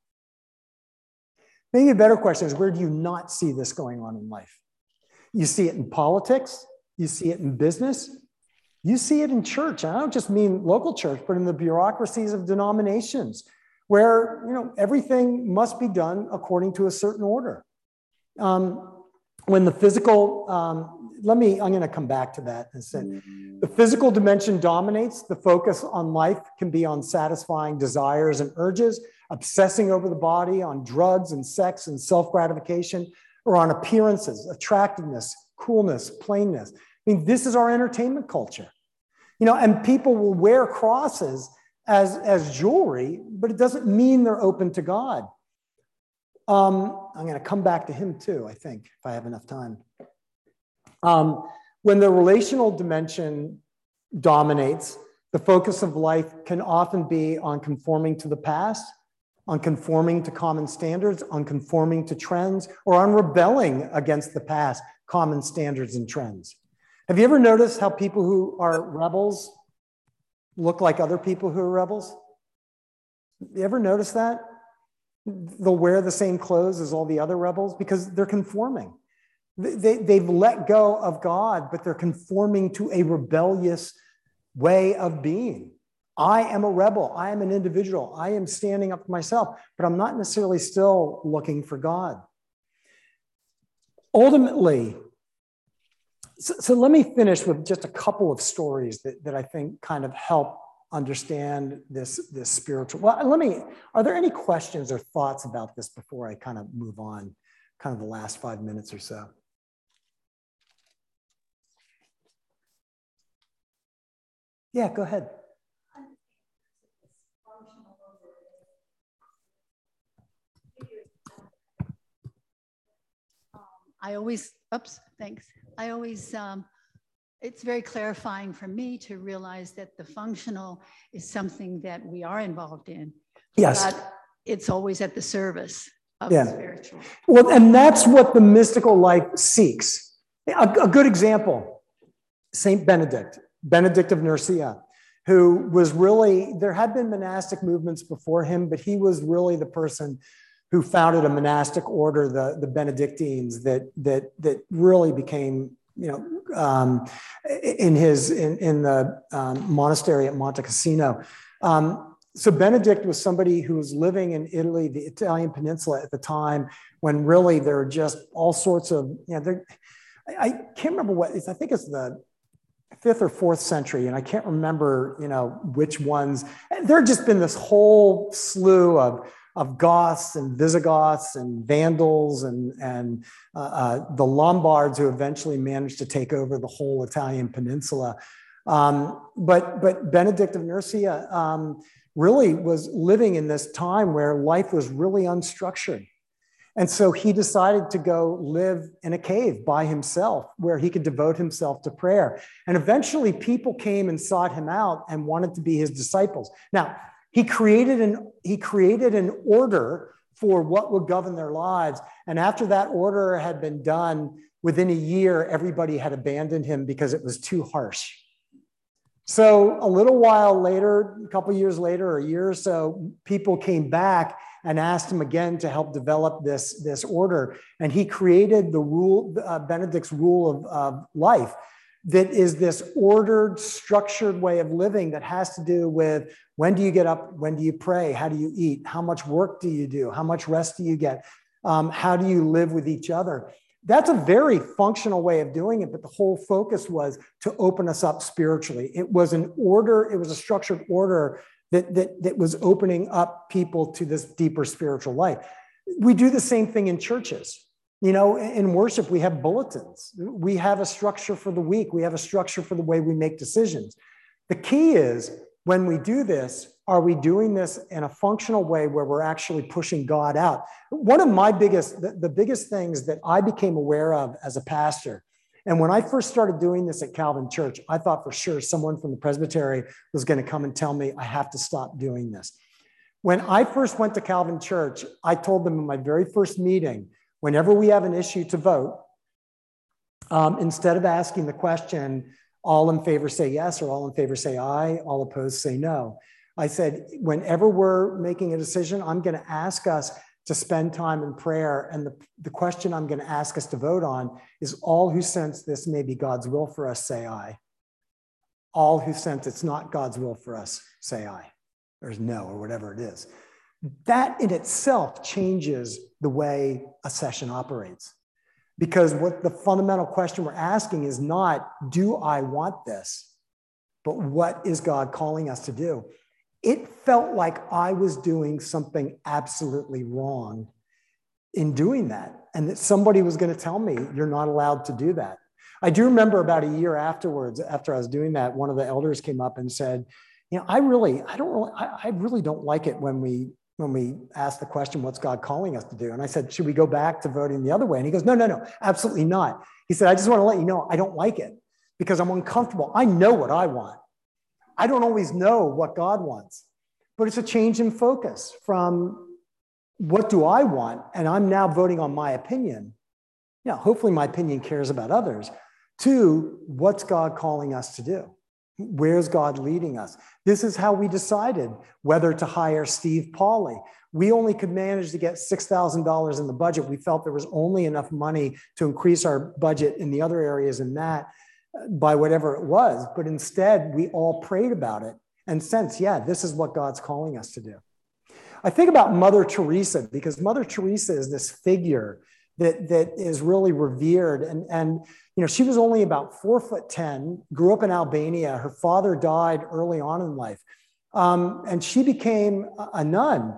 Maybe a better question is, where do you not see this going on in life? You see it in politics. You see it in business. You see it in church. And I don't just mean local church, but in the bureaucracies of denominations where, everything must be done according to a certain order. When the physical, I'm going to come back to that in a second. The physical dimension dominates. The focus on life can be on satisfying desires and urges, obsessing over the body, on drugs and sex and self-gratification, or on appearances, attractiveness, coolness, plainness. This is our entertainment culture. And people will wear crosses as jewelry, but it doesn't mean they're open to God. I'm going to come back to him too, I think, if I have enough time. When the relational dimension dominates, the focus of life can often be on conforming to the past, on conforming to common standards, on conforming to trends, or on rebelling against the past common standards and trends. Have you ever noticed how people who are rebels look like other people who are rebels? You ever notice that? They'll wear the same clothes as all the other rebels because they're conforming. They've let go of God, but they're conforming to a rebellious way of being. I am a rebel. I am an individual. I am standing up for myself, but I'm not necessarily still looking for God. Ultimately, so let me finish with just a couple of stories that I think kind of help understand this spiritual. Well, are there any questions or thoughts about this before I kind of move on, kind of the last 5 minutes or so? Yeah, go ahead. It's very clarifying for me to realize that the functional is something that we are involved in. Yes. But it's always at the service of the spiritual. Well, and that's what the mystical life seeks. A good example, Saint Benedict of Nursia, who was really, there had been monastic movements before him, but he was really the person who founded a monastic order, the Benedictines, that really became, in the monastery at Monte Cassino. So Benedict was somebody who was living in Italy, the Italian peninsula at the time, when really there were just all sorts of, I can't remember what, I think it's the 5th or 4th century, and I can't remember, which ones. There had just been this whole slew of Goths and Visigoths and Vandals and the Lombards, who eventually managed to take over the whole Italian peninsula. But Benedict of Nursia really was living in this time where life was really unstructured. And so he decided to go live in a cave by himself where he could devote himself to prayer. And eventually people came and sought him out and wanted to be his disciples. Now, He created an order for what would govern their lives. And after that order had been done, within a year, everybody had abandoned him because it was too harsh. So a little while later, a couple years later, a year or so, people came back and asked him again to help develop this order. And he created the rule, Benedict's rule of life, that is this ordered, structured way of living that has to do with when do you get up, when do you pray, how do you eat, how much work do you do, how much rest do you get, how do you live with each other. That's a very functional way of doing it, but the whole focus was to open us up spiritually. It was an order, it was a structured order that was opening up people to this deeper spiritual life. We do the same thing in churches. You know, in worship, we have bulletins. We have a structure for the week. We have a structure for the way we make decisions. The key is, when we do this, are we doing this in a functional way where we're actually pushing God out? One of my the biggest things that I became aware of as a pastor, and when I first started doing this at Calvin Church, I thought for sure someone from the presbytery was going to come and tell me I have to stop doing this. When I first went to Calvin Church, I told them in my very first meeting, whenever we have an issue to vote, instead of asking the question, all in favor say yes, or all in favor say aye, all opposed say no. I said, whenever we're making a decision, I'm going to ask us to spend time in prayer. And the question I'm going to ask us to vote on is, all who sense this may be God's will for us, say aye. All who sense it's not God's will for us, say aye. There's no, or whatever it is. That in itself changes the way a session operates. Because what the fundamental question we're asking is not, do I want this? But what is God calling us to do? It felt like I was doing something absolutely wrong in doing that, and that somebody was going to tell me, you're not allowed to do that. I do remember about a year afterwards, after I was doing that, one of the elders came up and said, you know, I really don't like it when we ask the question, what's God calling us to do? And I said, should we go back to voting the other way? And he goes, no, absolutely not. He said, I just want to let you know, I don't like it because I'm uncomfortable. I know what I want. I don't always know what God wants, but it's a change in focus from what do I want? And I'm now voting on my opinion. Yeah, hopefully my opinion cares about others, to what's God calling us to do? Where's God leading us? This is how we decided whether to hire Steve Pauly. We only could manage to get $6,000 in the budget. We felt there was only enough money to increase our budget in the other areas in that by whatever it was. But instead, we all prayed about it and sensed, yeah, this is what God's calling us to do. I think about Mother Teresa, because Mother Teresa is this figure that is really revered. And you know, she was only about 4'10", grew up in Albania. Her father died early on in life. And she became a nun.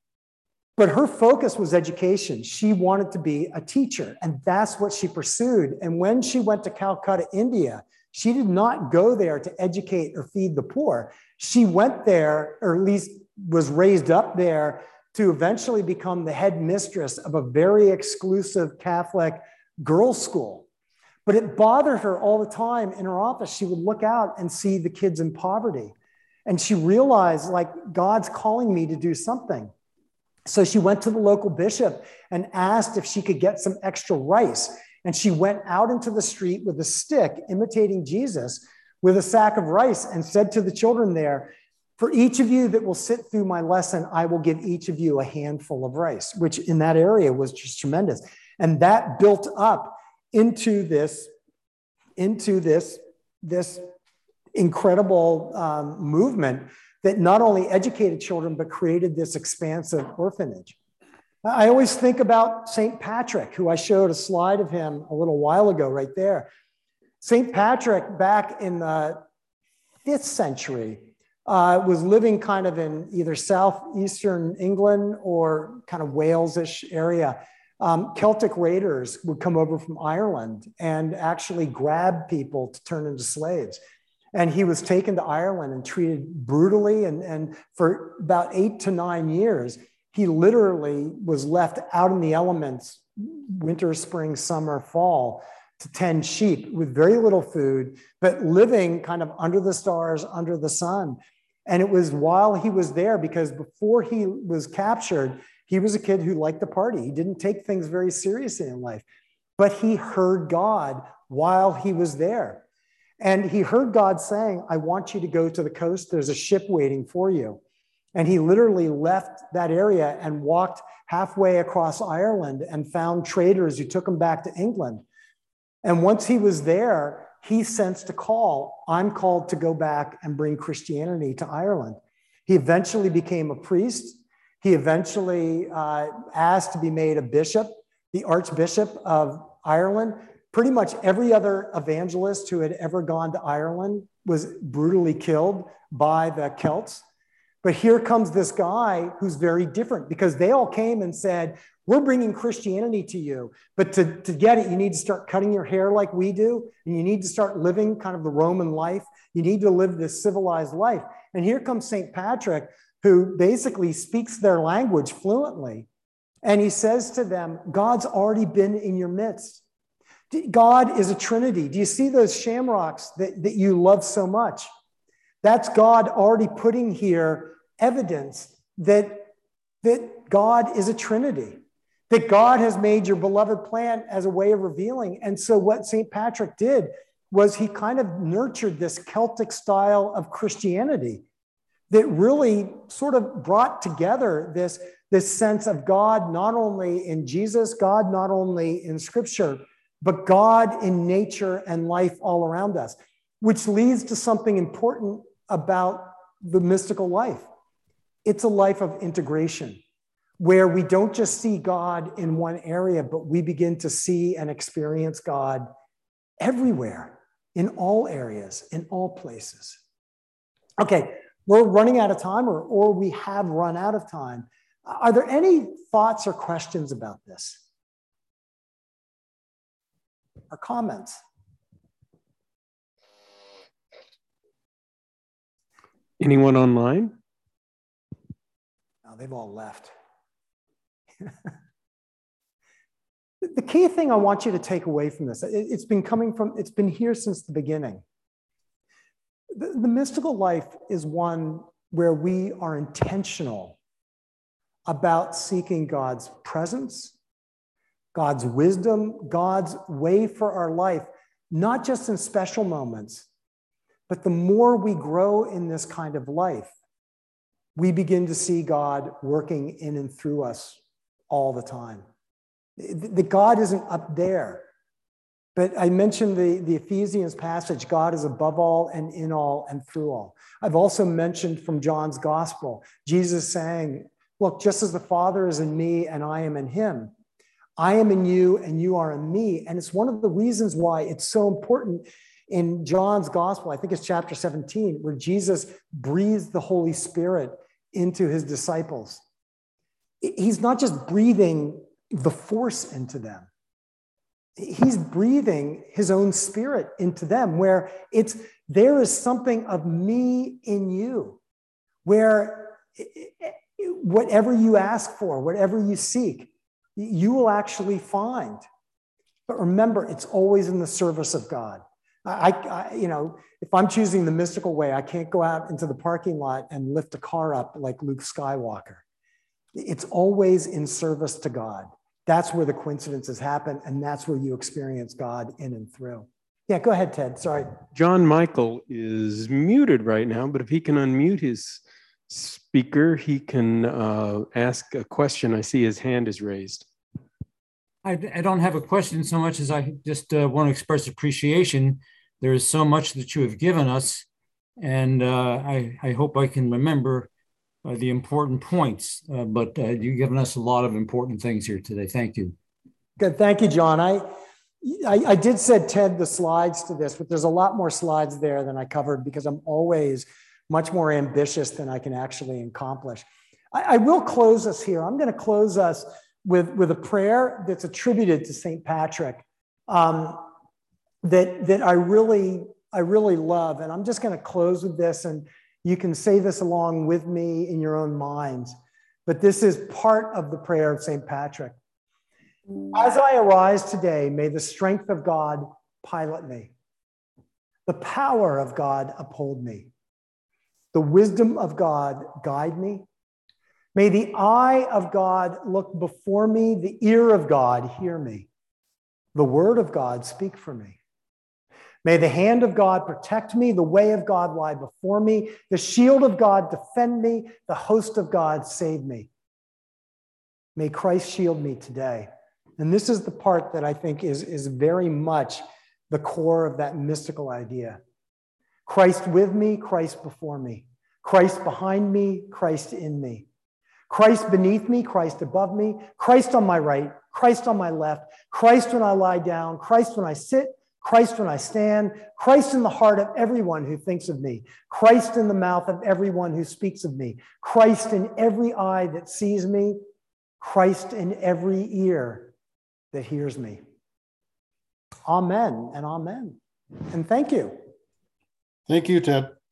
But her focus was education. She wanted to be a teacher, and that's what she pursued. And when she went to Calcutta, India, she did not go there to educate or feed the poor. She went there, or at least was raised up there, to eventually become the head mistress of a very exclusive Catholic girls' school. But it bothered her all the time in her office. She would look out and see the kids in poverty. And she realized, like, God's calling me to do something. So she went to the local bishop and asked if she could get some extra rice. And she went out into the street with a stick, imitating Jesus, with a sack of rice, and said to the children there, for each of you that will sit through my lesson, I will give each of you a handful of rice, which in that area was just tremendous. And that built up into this incredible movement that not only educated children, but created this expansive orphanage. I always think about St. Patrick, who I showed a slide of him a little while ago right there. St. Patrick, back in the 5th century, was living kind of in either southeastern England or kind of Wales-ish area. Celtic raiders would come over from Ireland and actually grab people to turn into slaves. And he was taken to Ireland and treated brutally. And for about 8 to 9 years, he literally was left out in the elements, winter, spring, summer, fall, to tend sheep with very little food, but living kind of under the stars, under the sun. And it was while he was there, because before he was captured, he was a kid who liked to party. He didn't take things very seriously in life, but he heard God while he was there. And he heard God saying, I want you to go to the coast. There's a ship waiting for you. And he literally left that area and walked halfway across Ireland and found traders who took him back to England. And once he was there, he sensed a call. I'm called to go back and bring Christianity to Ireland. He eventually became a priest. He eventually asked to be made a bishop, the Archbishop of Ireland. Pretty much every other evangelist who had ever gone to Ireland was brutally killed by the Celts. But here comes this guy who's very different, because they all came and said, we're bringing Christianity to you, but to get it, you need to start cutting your hair like we do, and you need to start living kind of the Roman life. You need to live this civilized life. And here comes St. Patrick, who basically speaks their language fluently. And he says to them, God's already been in your midst. God is a Trinity. Do you see those shamrocks that you love so much? That's God already putting here evidence that God is a Trinity, that God has made your beloved plant as a way of revealing. And so what St. Patrick did was he kind of nurtured this Celtic style of Christianity that really sort of brought together this sense of God, not only in Jesus, God not only in Scripture, but God in nature and life all around us, which leads to something important about the mystical life. It's a life of integration, where we don't just see God in one area, but we begin to see and experience God everywhere, in all areas, in all places. Okay, we're running out of time, or we have run out of time. Are there any thoughts or questions about this? Or comments? Anyone online? No, they've all left. The key thing I want you to take away from this, it's been here since the beginning. The mystical life is one where we are intentional about seeking God's presence, God's wisdom, God's way for our life, not just in special moments, but the more we grow in this kind of life, we begin to see God working in and through us all the time. The God isn't up there. But I mentioned the Ephesians passage, God is above all and in all and through all. I've also mentioned from John's gospel, Jesus saying, look, just as the Father is in me and I am in him, I am in you and you are in me. And it's one of the reasons why it's so important in John's gospel, I think it's chapter 17, where Jesus breathes the Holy Spirit into his disciples. He's not just breathing the force into them. He's breathing his own spirit into them, where there is something of me in you, where whatever you ask for, whatever you seek, you will actually find. But remember, it's always in the service of God. If I'm choosing the mystical way, I can't go out into the parking lot and lift a car up like Luke Skywalker. It's always in service to God. That's where the coincidences happen, and that's where you experience God in and through. Yeah, go ahead, Ted. Sorry. John Michael is muted right now, but if he can unmute his speaker, he can ask a question. I see his hand is raised. I don't have a question so much as I just want to express appreciation. There is so much that you have given us, and I hope I can remember the important points, but you've given us a lot of important things here today. Thank you. Good. Thank you, John. I did send Ted the slides to this, but there's a lot more slides there than I covered because I'm always much more ambitious than I can actually accomplish. I will close us here. I'm going to close us with a prayer that's attributed to St. Patrick that I really love. And I'm just going to close with this, and you can say this along with me in your own minds, but this is part of the prayer of St. Patrick. As I arise today, may the strength of God pilot me, the power of God uphold me. the wisdom of God guide me. May the eye of God look before me, the ear of God hear me, the word of God speak for me. May the hand of God protect me, the way of God lie before me, the shield of God defend me, the host of God save me. May Christ shield me today. And this is the part that I think is very much the core of that mystical idea. Christ with me, Christ before me. Christ behind me, Christ in me. Christ beneath me, Christ above me. Christ on my right, Christ on my left. Christ when I lie down, Christ when I sit, Christ when I stand. Christ in the heart of everyone who thinks of me. Christ in the mouth of everyone who speaks of me. Christ in every eye that sees me. Christ in every ear that hears me. Amen and amen. And thank you. Thank you, Ted.